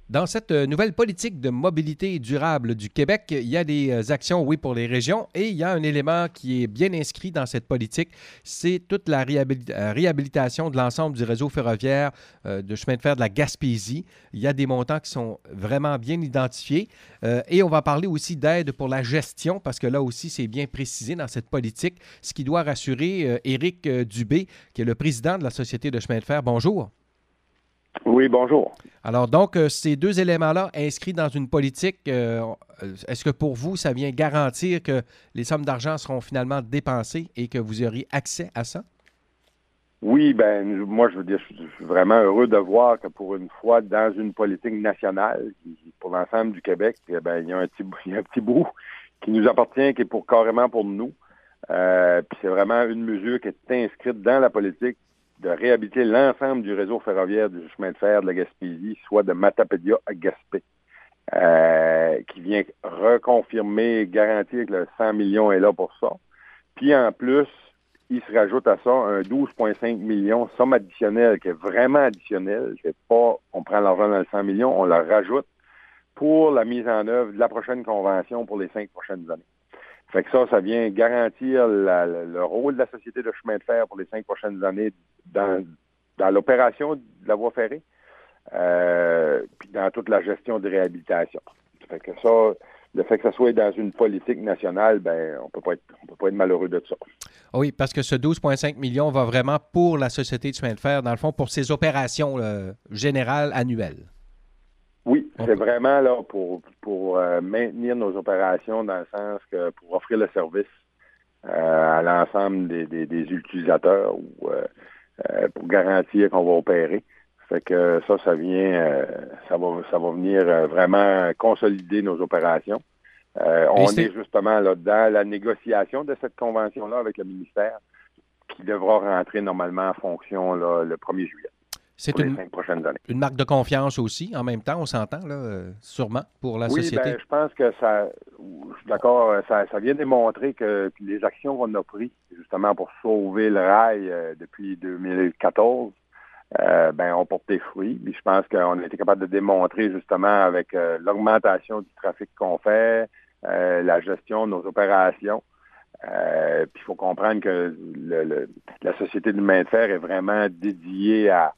Dans cette nouvelle politique de mobilité durable du Québec, il y a des actions, oui, pour les régions et il y a un élément qui est bien inscrit dans cette politique, c'est toute la réhabilitation de l'ensemble du réseau ferroviaire de chemin de fer de la Gaspésie. Il y a des montants qui sont vraiment bien identifiés et on va parler aussi d'aide pour la gestion parce que là aussi, c'est bien précisé dans cette politique, ce qui doit rassurer Éric Dubé, qui est le président de la Société de chemin de fer. Bonjour. Oui, bonjour. Alors donc, ces deux éléments-là inscrits dans une politique, est-ce que pour vous, ça vient garantir que les sommes d'argent seront finalement dépensées et que vous aurez accès à ça? Oui, moi, je veux dire, je suis vraiment heureux de voir que pour une fois, dans une politique nationale, pour l'ensemble du Québec, il y a il y a un petit bout qui nous appartient, qui est carrément pour nous. Puis c'est vraiment une mesure qui est inscrite dans la politique de réhabiliter l'ensemble du réseau ferroviaire du chemin de fer de la Gaspésie, soit de Matapédia à Gaspé, qui vient reconfirmer, garantir que le 100 millions est là pour ça. Puis en plus, il se rajoute à ça un 12,5 millions, somme additionnelle, qui est vraiment additionnelle. C'est pas, on prend l'argent dans le 100 millions, on le rajoute pour la mise en œuvre de la prochaine convention pour les 5 prochaines années. Fait que ça vient garantir le rôle de la Société de chemin de fer pour les 5 prochaines années dans l'opération de la voie ferrée, puis dans toute la gestion de réhabilitation. Fait que ça, le fait que ça soit dans une politique nationale, on peut pas être malheureux de ça. Oui, parce que ce 12,5 millions va vraiment pour la Société de chemin de fer, dans le fond, pour ses opérations générales annuelles. Oui, c'est vraiment là pour maintenir nos opérations dans le sens que pour offrir le service à l'ensemble des utilisateurs ou pour garantir qu'on va opérer. Fait que ça vient, ça va venir vraiment consolider nos opérations. On est justement là dans la négociation de cette convention-là avec le ministère qui devra rentrer normalement en fonction là, le 1er juillet. C'est pour les 5 prochaines années. Une marque de confiance aussi, en même temps, on s'entend, là, sûrement, pour la société. Oui, je pense que je suis d'accord, ça vient démontrer que les actions qu'on a prises, justement, pour sauver le rail depuis 2014, ont porté fruit. Puis je pense qu'on a été capable de démontrer, justement, avec l'augmentation du trafic qu'on fait, la gestion de nos opérations. Puis il faut comprendre que la Société du chemin de fer est vraiment dédiée à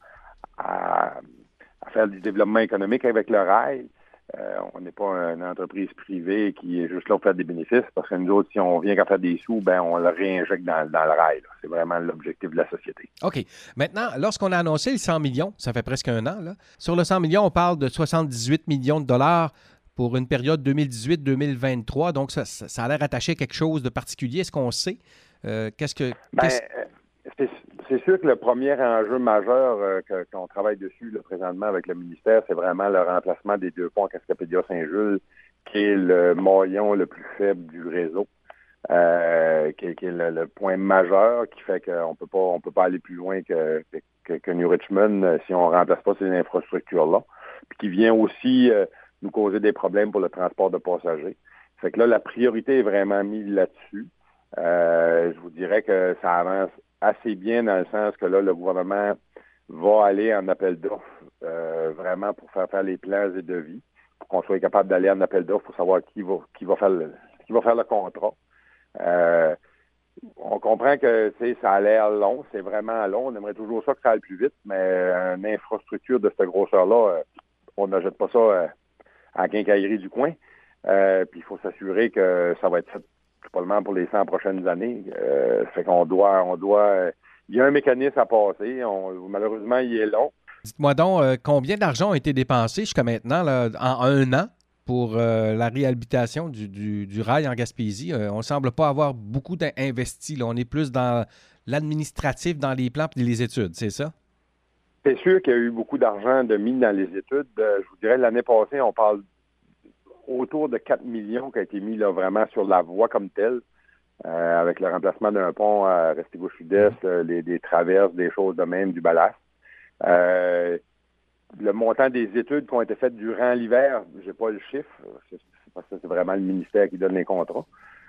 faire du développement économique avec le rail. On n'est pas une entreprise privée qui est juste là pour faire des bénéfices, parce que nous autres, si on vient qu'à faire des sous, on le réinjecte dans le rail. C'est vraiment l'objectif de la société. OK. Maintenant, lorsqu'on a annoncé le 100 millions, ça fait presque un an, là, sur le 100 millions, on parle de 78 millions de dollars pour une période 2018-2023. Donc, ça a l'air attaché à quelque chose de particulier. Est-ce qu'on sait? C'est sûr que le premier enjeu majeur qu'on travaille dessus là, présentement avec le ministère, c'est vraiment le remplacement des deux ponts à Cascapédia-Saint-Jules, qui est le maillon le plus faible du réseau, qui est le point majeur qui fait qu'on peut pas aller plus loin que New Richmond si on ne remplace pas ces infrastructures-là, puis qui vient aussi nous causer des problèmes pour le transport de passagers. Fait que là, la priorité est vraiment mise là-dessus. Je vous dirais que ça avance assez bien dans le sens que là, le gouvernement va aller en appel d'offres vraiment pour faire les plans et devis, pour qu'on soit capable d'aller en appel d'offres pour savoir qui va faire le contrat. On comprend que ça a l'air long, c'est vraiment long. On aimerait toujours ça que ça aille plus vite, mais une infrastructure de cette grosseur-là, on n'achète pas ça à la quincaillerie du coin. Puis il faut s'assurer que ça va être fait probablement pour les 100 prochaines années. Fait qu'on doit il y a un mécanisme à passer. Malheureusement, il est long. Dites-moi donc, combien d'argent a été dépensé jusqu'à maintenant, là, en un an, pour la réhabilitation du rail en Gaspésie? On ne semble pas avoir beaucoup investi. Là. On est plus dans l'administratif, dans les plans et les études, c'est ça? C'est sûr qu'il y a eu beaucoup d'argent de mis dans les études. Je vous dirais, l'année passée, on parle autour de 4 millions qui a été mis là, vraiment sur la voie comme telle, avec le remplacement d'un pont à Restigouche-Sud-Est, des traverses, des choses de même, du ballast. Le montant des études qui ont été faites durant l'hiver, j'ai pas le chiffre, c'est parce que c'est vraiment le ministère qui donne les contrats.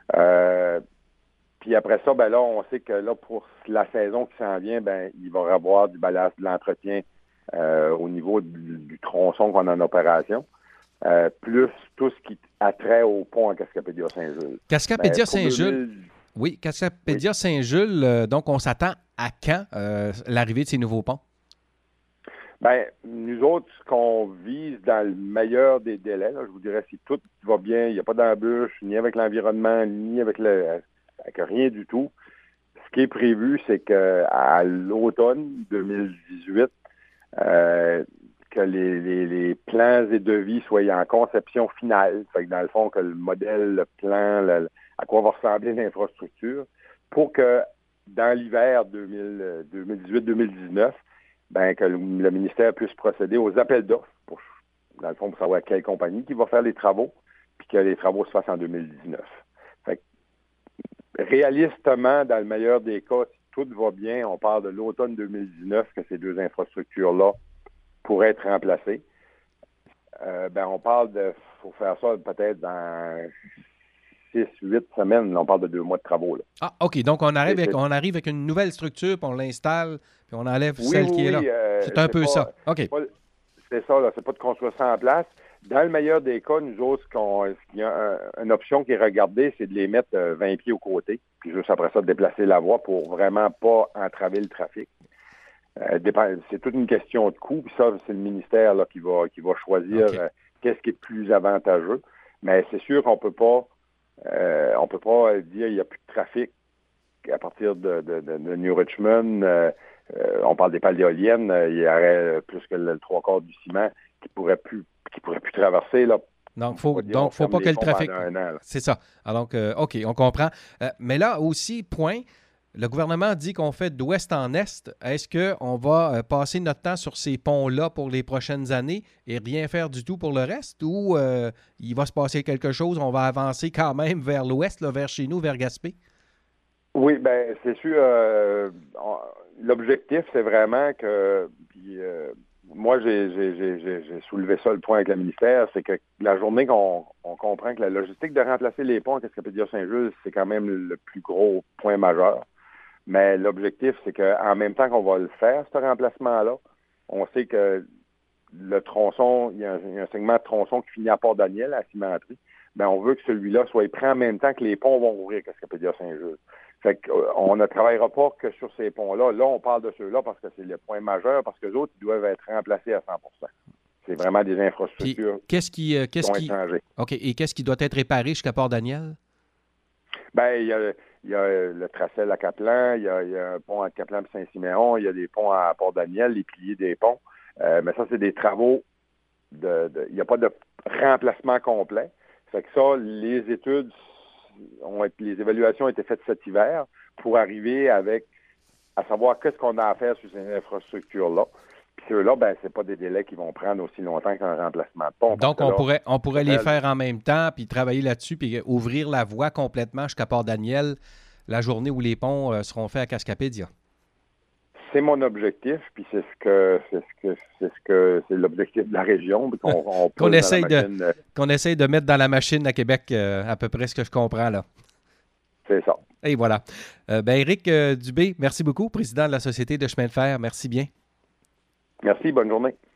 Puis après ça, là, on sait que là, pour la saison qui s'en vient, il va y avoir du ballast, de l'entretien au niveau du tronçon qu'on a en opération, plus tout ce qui a trait au pont à Cascapédia-Saint-Jules. Cascapédia-Saint-Jules, oui, Cascapédia-Saint-Jules, donc on s'attend à quand l'arrivée de ces nouveaux ponts? Bien, nous autres, ce qu'on vise dans le meilleur des délais, là, je vous dirais, si tout va bien, il n'y a pas d'embûche, ni avec l'environnement, ni avec rien du tout. Ce qui est prévu, c'est qu'à l'automne 2018, que les plans et devis soient en conception finale. Fait que dans le fond, que le modèle, le plan, à quoi va ressembler l'infrastructure, pour que dans l'hiver 2018-2019, ben, que le ministère puisse procéder aux appels d'offres, dans le fond, pour savoir quelle compagnie qui va faire les travaux, puis que les travaux se fassent en 2019. Fait que, réalistement, dans le meilleur des cas, si tout va bien, on parle de l'automne 2019 que ces deux infrastructures-là pourraient être remplacées. On parle faut faire ça peut-être dans 6-8 semaines. Là, on parle de 2 mois de travaux. Là. Ah, OK. Donc, on arrive avec une nouvelle structure, puis on l'installe, puis on enlève celle qui est là. C'est un peu ça. OK. C'est ça, là. C'est pas de construire ça en place. Dans le meilleur des cas, nous autres, il y a une option qui est regardée, c'est de les mettre 20 pieds aux côtés, puis juste après ça, de déplacer la voie pour vraiment pas entraver le trafic. C'est toute une question de coût, puis ça, c'est le ministère là, qui va choisir qu'est-ce qui est plus avantageux. Mais c'est sûr qu'on peut pas dire qu'il n'y a plus de trafic à partir de New Richmond. On parle des pales d'éoliennes, il y aurait plus que le 3/4 du ciment qui pourrait plus traverser. Là. Donc, faut pas que le trafic... C'est ça. Donc, OK, on comprend. Mais là aussi, point, le gouvernement dit qu'on fait d'ouest en est. Est-ce qu'on va passer notre temps sur ces ponts-là pour les prochaines années et rien faire du tout pour le reste? Ou il va se passer quelque chose, on va avancer quand même vers l'ouest, là, vers chez nous, vers Gaspé? Oui, bien, c'est sûr. L'objectif, c'est vraiment que... moi, j'ai soulevé ça, le point avec le ministère, c'est que la journée qu'on comprend que la logistique de remplacer les ponts à Cascapédia-Saint-Jules, c'est quand même le plus gros point majeur. Mais l'objectif, c'est qu'en même temps qu'on va le faire, ce remplacement-là, on sait que le tronçon, il y a un segment de tronçon qui finit à Port-Daniel, à Cimenterie. Bien, on veut que celui-là soit pris en même temps que les ponts vont ouvrir à Cascapédia-Saint-Jules. Fait qu'on ne travaillera pas que sur ces ponts-là. Là, on parle de ceux-là parce que c'est le point majeur, parce que les autres, ils doivent être remplacés à 100%. C'est vraiment des infrastructures qui vont être changées. OK. Et qu'est-ce qui doit être réparé jusqu'à Port-Daniel? Bien, il y a le tracé à Caplan, il y a un pont à Caplan et Saint-Siméon, il y a des ponts à Port-Daniel, les piliers des ponts. Mais ça, c'est des travaux il n'y a pas de remplacement complet. Fait que ça, les évaluations ont été faites cet hiver pour arriver à savoir qu'est-ce qu'on a à faire sur ces infrastructures-là. Puis ceux-là, ben, c'est pas des délais qui vont prendre aussi longtemps qu'un remplacement de pont. Donc, on pourrait les faire en même temps, puis travailler là-dessus, puis ouvrir la voie complètement jusqu'à Port-Daniel la journée où les ponts seront faits à Cascapédia. C'est mon objectif, puis c'est l'objectif de la région, qu'on essaye de mettre dans la machine à Québec à peu près ce que je comprends là. C'est ça. Et voilà. Éric Dubé, merci beaucoup, président de la Société de chemin de fer. Merci bien. Merci, bonne journée.